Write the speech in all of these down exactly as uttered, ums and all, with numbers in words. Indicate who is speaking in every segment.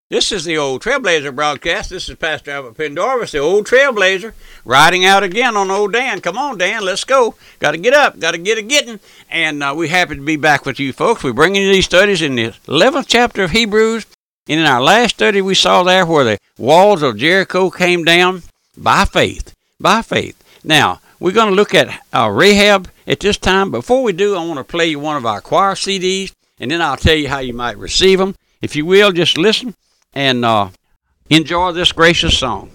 Speaker 1: This is the Old Trailblazer broadcast. This is Pastor Albert Pendarvis, the Old Trailblazer, riding out again on old Dan. Come on, Dan, let's go. Got to get up, got to get a getting. And uh, we're happy to be back with you folks. We're bringing you these studies in the eleventh chapter of Hebrews. And in our last study, we saw there where the walls of Jericho came down by faith. By faith. Now, we're going to look at uh, Rahab at this time. Before we do, I want to play you one of our choir C Ds, and then I'll tell you how you might receive them. If you will, just listen and uh, enjoy this gracious song.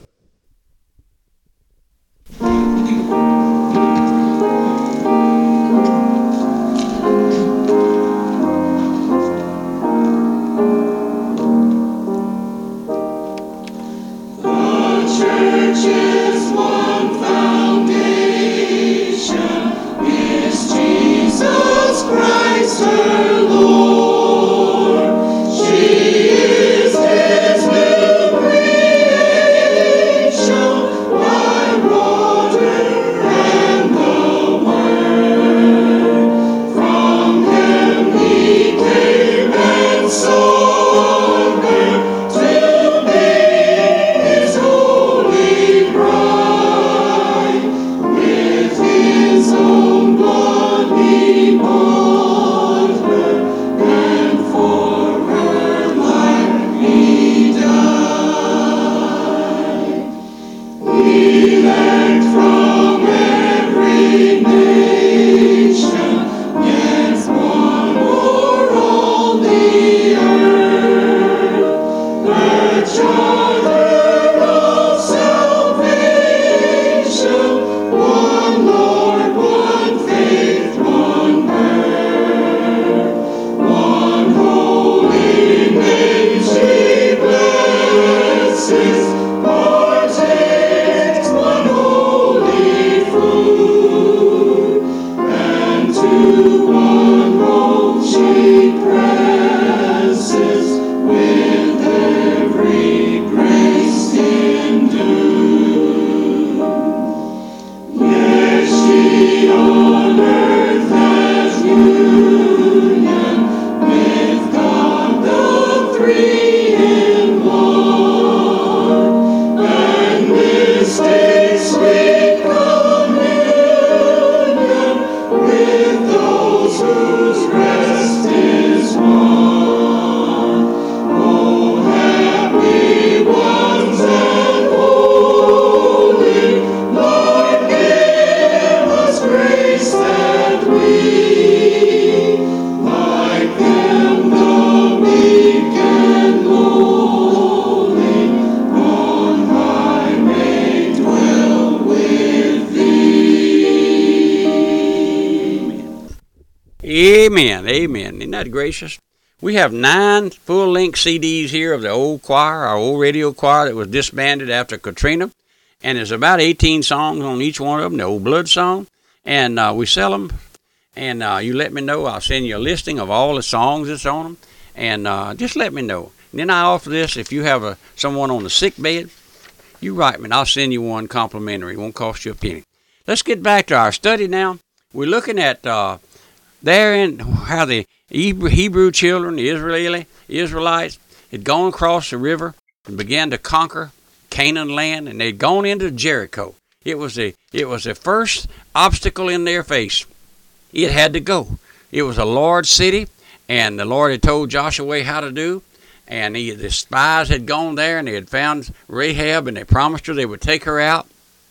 Speaker 1: Amen, amen. Isn't that gracious? We have nine full-length C Ds here of the old choir, our old radio choir that was disbanded after Katrina. And there's about eighteen songs on each one of them, the old blood song. And uh, we sell them. And uh, you let me know. I'll send you a listing of all the songs that's on them. And uh, just let me know. And then I offer this, if you have a, someone on the sick bed, you write me and I'll send you one complimentary. It won't cost you a penny. Let's get back to our study now. We're looking at... Uh, There in how the Hebrew children, the Israeli, Israelites, had gone across the river and began to conquer Canaan land, and they'd gone into Jericho. It was the it was the first obstacle in their face. It had to go. It was a large city, and the Lord had told Joshua how to do. And he, the spies had gone there, and they had found Rahab, and they promised her they would take her out.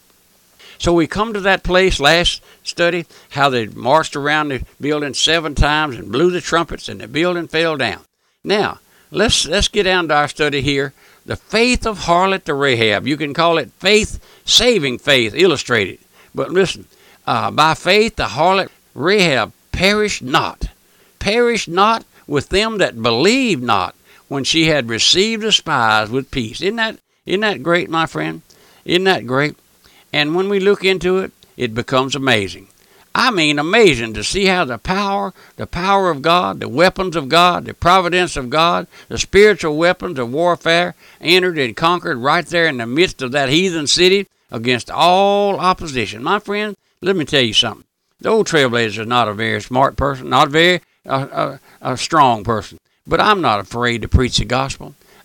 Speaker 1: So we come to that place last study, how they marched around the building seven times and blew the trumpets, and the building fell down. Now, let's let's get down to our study here. The faith of harlot to Rahab. You can call it faith, saving faith, illustrated. But listen, uh, by faith the harlot Rahab perished not. Perished not with them that believed not, when she had received the spies with peace. Isn't that, isn't that great, my friend? Isn't that great? And when we look into it, it becomes amazing. I mean, amazing to see how the power, the power of God, the weapons of God, the providence of God, the spiritual weapons of warfare entered and conquered right there in the midst of that heathen city against all opposition. My friend, let me tell you something. The old Trailblazer is not a very smart person, not a very uh, uh, a strong person, but I'm not afraid to preach the gospel.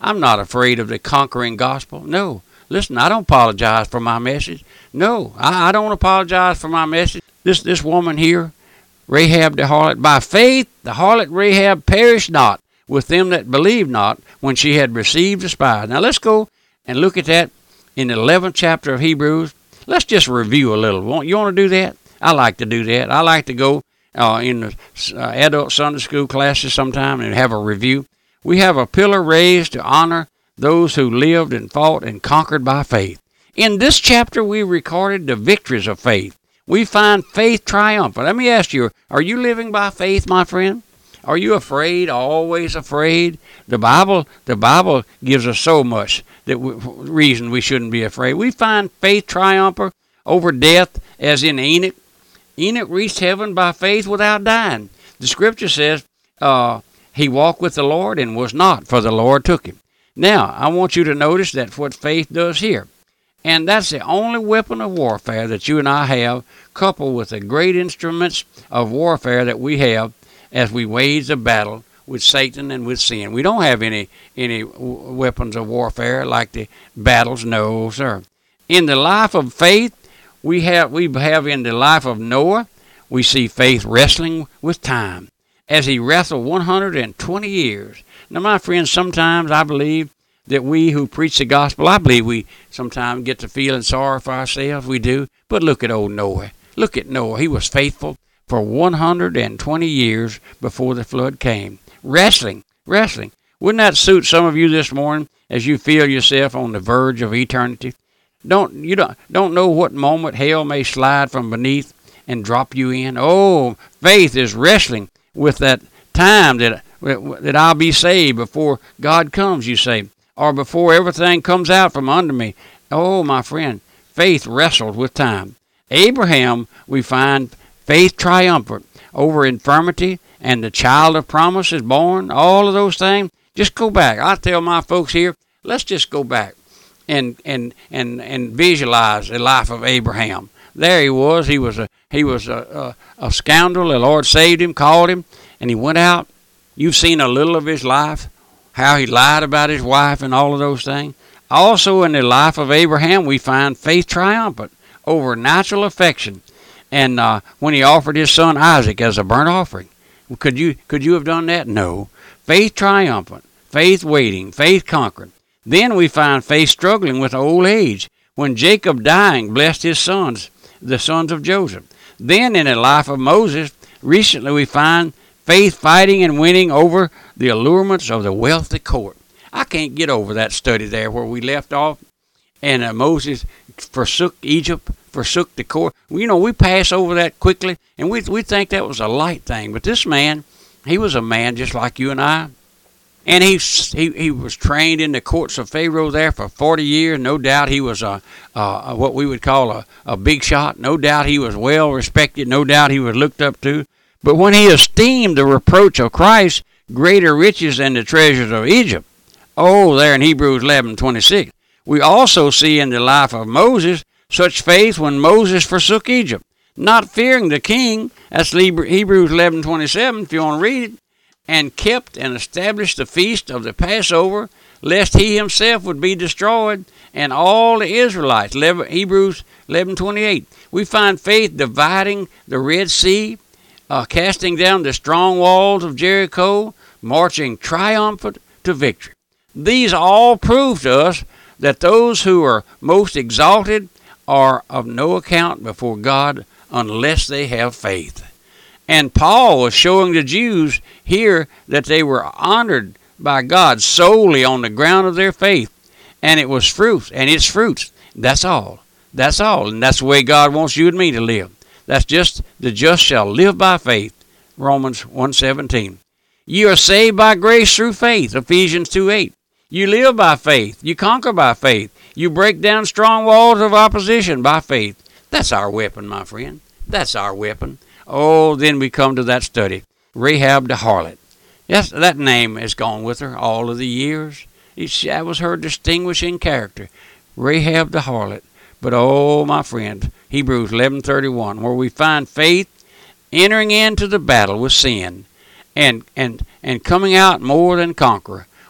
Speaker 1: I'm not afraid of the conquering gospel. No. Listen, I don't apologize for my message. No, I, I don't apologize for my message. This this woman here, Rahab the harlot, by faith the harlot Rahab perished not with them that believed not when she had received the spies. Now let's go and look at that in the eleventh chapter of Hebrews. Let's just review a little. You want to do that? I like to do that. I like to go uh, in the uh, adult Sunday school classes sometime and have a review. We have a pillar raised to honor those who lived and fought and conquered by faith. In this chapter, we recorded the victories of faith. We find faith triumphant. Let me ask you, are you living by faith, my friend? Are you afraid, always afraid? The Bible, the Bible gives us so much that we, reason we shouldn't be afraid. We find faith triumphant over death, as in Enoch. Enoch reached heaven by faith without dying. The scripture says uh, he walked with the Lord and was not, for the Lord took him. Now, I want you to notice that's what faith does here. And that's the only weapon of warfare that you and I have, coupled with the great instruments of warfare that we have as we wage the battle with Satan and with sin. We don't have any any weapons of warfare like the battles, no, sir. In the life of faith, we have we have in the life of Noah, we see faith wrestling with time as he wrestled one hundred twenty years. Now, my friends, sometimes I believe that we who preach the gospel, I believe we sometimes get to feeling sorry for ourselves. We do. But look at old Noah. Look at Noah. He was faithful for one hundred twenty years before the flood came. Wrestling, wrestling. Wouldn't that suit some of you this morning as you feel yourself on the verge of eternity? Don't you don't don't know what moment hell may slide from beneath and drop you in? Oh, faith is wrestling with that time that that I'll be saved before God comes, you say, or before everything comes out from under me. Oh, my friend, faith wrestled with time. Abraham, we find faith triumphant over infirmity, and the child of promise is born, all of those things. Just go back. I tell my folks here, let's just go back and and and and visualize the life of Abraham. There he was. He was a he was a, a, a scoundrel. The Lord saved him, called him, and he went out. You've seen a little of his life, how he lied about his wife and all of those things. Also in the life of Abraham, we find faith triumphant over natural affection. And uh, when he offered his son Isaac as a burnt offering, could you could you have done that? No. Faith triumphant, faith waiting, faith conquering. Then we find faith struggling with old age, when Jacob dying blessed his sons, the sons of Joseph. Then in the life of Moses, recently we find faith fighting and winning over the allurements of the wealthy court. I can't get over that study there where we left off. And uh, Moses forsook Egypt, forsook the court. You know, we pass over that quickly, and we we think that was a light thing. But this man, he was a man just like you and I. And he, he he was trained in the courts of Pharaoh there for forty years. No doubt he was a, a what we would call a, a big shot. No doubt he was well respected. No doubt he was looked up to. But when he esteemed the reproach of Christ greater riches than the treasures of Egypt, oh, there in Hebrews eleven twenty-six, we also see in the life of Moses such faith when Moses forsook Egypt, not fearing the king. That's Hebrews eleven twenty-seven, if you want to read it, and kept and established the feast of the Passover, lest he himself would be destroyed, and all the Israelites. Hebrews eleven twenty-eight. We find faith dividing the Red Sea, Uh, casting down the strong walls of Jericho, marching triumphant to victory. These all prove to us that those who are most exalted are of no account before God unless they have faith. And Paul was showing the Jews here that they were honored by God solely on the ground of their faith, and it was fruits, and it's fruits. That's all. That's all, and that's the way God wants you and me to live. That's just, the just shall live by faith, Romans one seventeen. You are saved by grace through faith, Ephesians two eight. You live by faith. You conquer by faith. You break down strong walls of opposition by faith. That's our weapon, my friend. That's our weapon. Oh, then we come to that study, Rahab the harlot. Yes, that name has gone with her all of the years. That was her distinguishing character, Rahab the harlot. But oh, my friend, Hebrews eleven thirty-one, where we find faith entering into the battle with sin and and and coming out more than conqueror.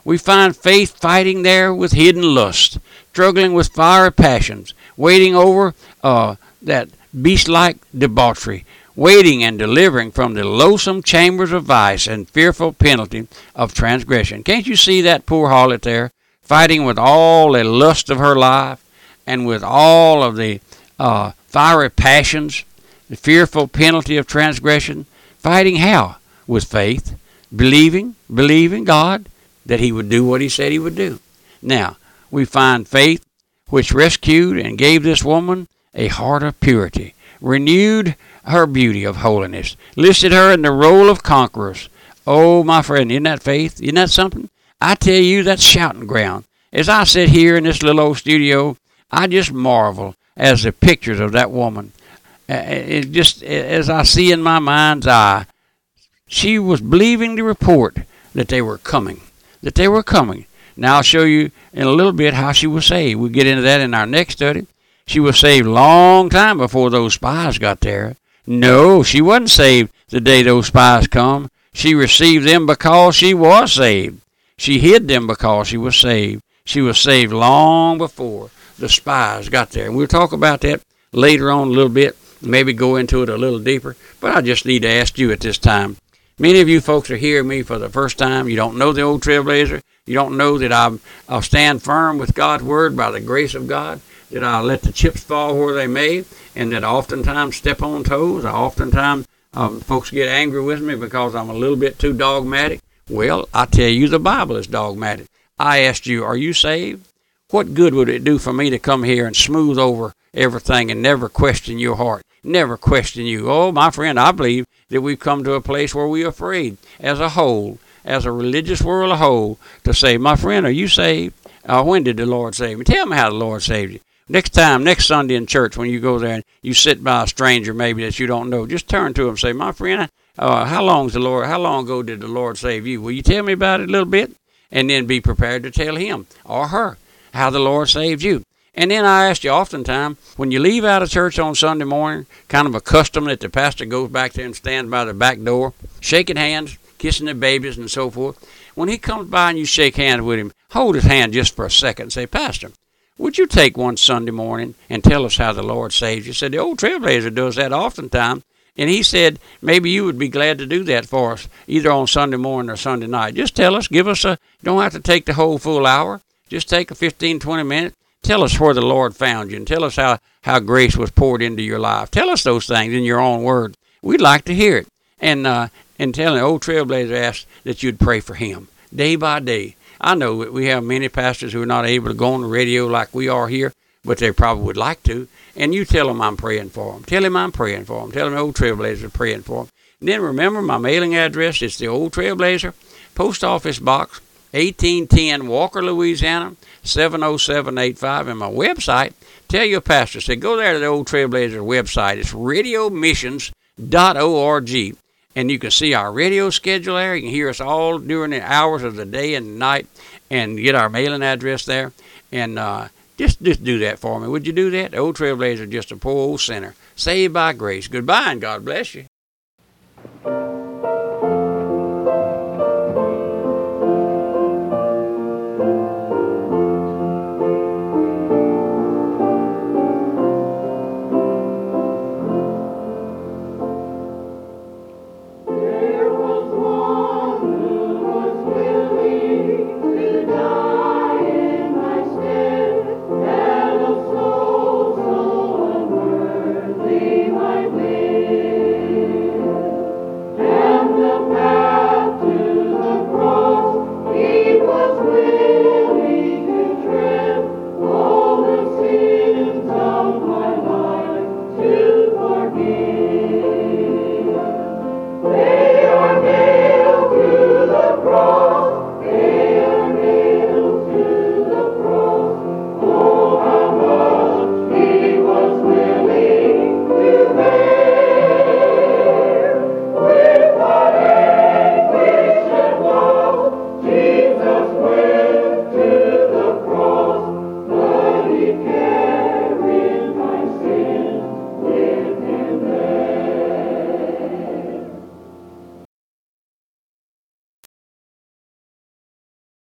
Speaker 1: We find faith fighting there with hidden lust, struggling with fiery passions, waiting over uh, that beast-like debauchery, waiting and delivering from the loathsome chambers of vice and fearful penalty of transgression. Can't you see that poor harlot there, fighting with all the lust of her life and with all of the uh, fiery passions, the fearful penalty of transgression? Fighting how? With faith, believing, believing God that he would do what he said he would do. Now, we find faith which rescued and gave this woman a heart of purity, renewed her beauty of holiness, listed her in the roll of conquerors. Oh, my friend, isn't that faith? Isn't that something? I tell you, that's shouting ground. As I sit here in this little old studio, I just marvel as the pictures of that woman. Uh, it just as I see in my mind's eye, she was believing the report that they were coming, that they were coming. Now I'll show you in a little bit how she was saved. We'll get into that in our next study. She was saved a long time before those spies got there. No, she wasn't saved the day those spies come. She received them because she was saved. She hid them because she was saved. She was saved long before the spies got there. And we'll talk about that later on a little bit, maybe go into it a little deeper. But I just need to ask you at this time. Many of you folks are hearing me for the first time. You don't know the old Trailblazer. You don't know that I'm, I'll stand firm with God's word by the grace of God, that I'll let the chips fall where they may, and that I oftentimes step on toes. I oftentimes, um, folks get angry with me because I'm a little bit too dogmatic. Well, I tell you, the Bible is dogmatic. I asked you, are you saved? What good would it do for me to come here and smooth over everything and never question your heart, never question you? Oh, my friend, I believe that we've come to a place where we're afraid as a whole, as a religious world a whole, to say, my friend, are you saved? Uh, when did the Lord save me? Tell me how the Lord saved you. Next time, next Sunday in church, when you go there and you sit by a stranger maybe that you don't know, just turn to him and say, my friend, uh, how long's the Lord, how long ago did the Lord save you? Will you tell me about it a little bit? And then be prepared to tell him or her how the Lord saved you. And then I ask you oftentimes, when you leave out of church on Sunday morning, kind of a custom that the pastor goes back there and stands by the back door, shaking hands, kissing the babies and so forth. When he comes by and you shake hands with him, hold his hand just for a second and say, Pastor, would you take one Sunday morning and tell us how the Lord saved you? He said, the old Trailblazer does that oftentimes. And he said, maybe you would be glad to do that for us, either on Sunday morning or Sunday night. Just tell us, give us a, you don't have to take the whole full hour. Just take a fifteen, twenty minutes. Tell us where the Lord found you and tell us how, how grace was poured into your life. Tell us those things in your own word. We'd like to hear it. And, uh, and tell the old Trailblazer asked that you'd pray for him day by day. I know that we have many pastors who are not able to go on the radio like we are here, but they probably would like to. And you tell them I'm praying for them. Tell him I'm praying for them. Tell him the old Trailblazer is praying for them. And then remember my mailing address. It's the old Trailblazer, Post Office Box, eighteen ten, Walker, Louisiana, seven oh seven eight five. And my website, tell your pastor, say, go there to the old Trailblazer website. It's radio missions dot org. And you can see our radio schedule there. You can hear us all during the hours of the day and night and get our mailing address there. And uh, just, just do that for me. Would you do that? The old Trailblazer is just a poor old sinner, saved by grace. Goodbye and God bless you.